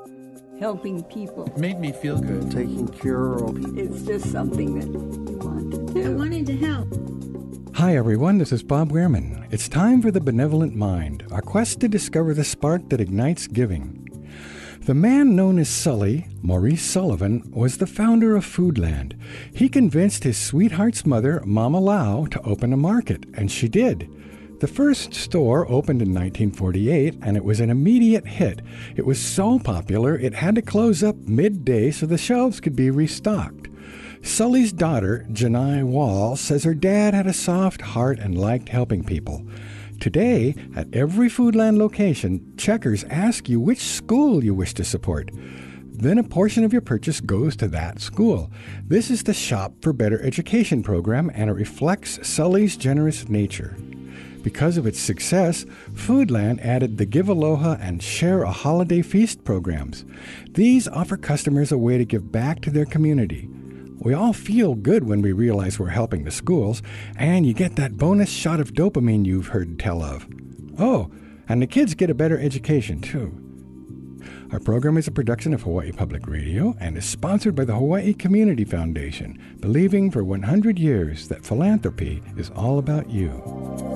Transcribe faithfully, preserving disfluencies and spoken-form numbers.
helping people. It made me feel good. Taking care of people. It's just something that you want to do. I wanted to help. Hi everyone, this is Bob Wehrman. It's time for The Benevolent Mind, our quest to discover the spark that ignites giving. The man known as Sully, Maurice Sullivan, was the founder of Foodland. He convinced his sweetheart's mother, Mama Lau, to open a market, and she did. The first store opened in nineteen forty-eight, and it was an immediate hit. It was so popular, it had to close up midday so the shelves could be restocked. Sully's daughter, Janai Wall, says her dad had a soft heart and liked helping people. Today, at every Foodland location, checkers ask you which school you wish to support. Then a portion of your purchase goes to that school. This is the Shop for Better Education program, and it reflects Sully's generous nature. Because of its success, Foodland added the Give Aloha and Share a Holiday Feast programs. These offer customers a way to give back to their community. We all feel good when we realize we're helping the schools, and you get that bonus shot of dopamine you've heard tell of. Oh, and the kids get a better education, too. Our program is a production of Hawaii Public Radio and is sponsored by the Hawaii Community Foundation, believing for one hundred years that philanthropy is all about you.